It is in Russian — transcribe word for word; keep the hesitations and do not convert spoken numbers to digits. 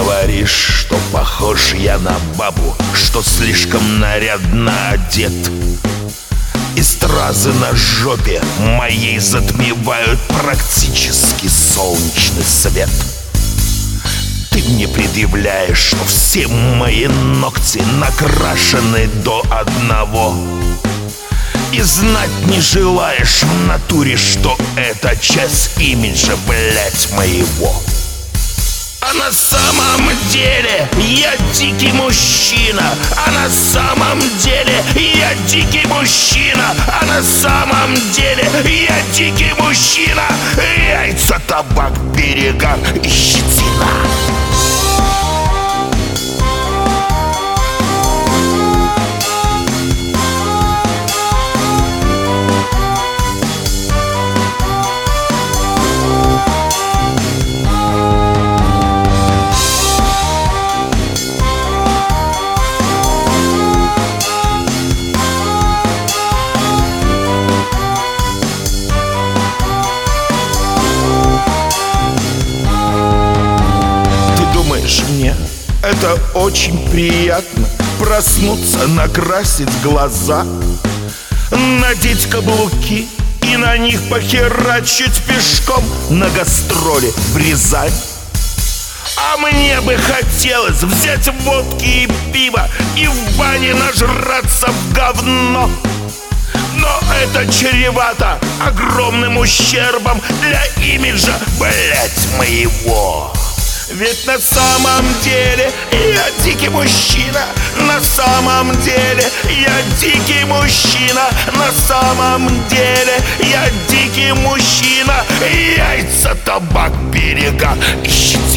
говоришь, что похож я на бабу, что слишком нарядно одет, и стразы на жопе моей затмевают практически солнечный свет. Ты мне предъявляешь, что все мои ногти накрашены до одного, и знать не желаешь в натуре, что это часть имиджа, блять, моего. А на самом деле я дикий мужчина, а на самом деле я дикий мужчина, а на самом деле я дикий мужчина. Яйца, табак, перегар и щетина. Мне это очень приятно — проснуться, накрасить глаза, надеть каблуки и на них похерачить пешком на гастроли в Рязань. А мне бы хотелось взять водки и пиво и в бане нажраться в говно. Но это чревато огромным ущербом для имиджа, блять, моего. Ведь на самом деле я дикий мужчина, на самом деле я дикий мужчина, на самом деле я дикий мужчина. Яйца, табак, перегар и щетина.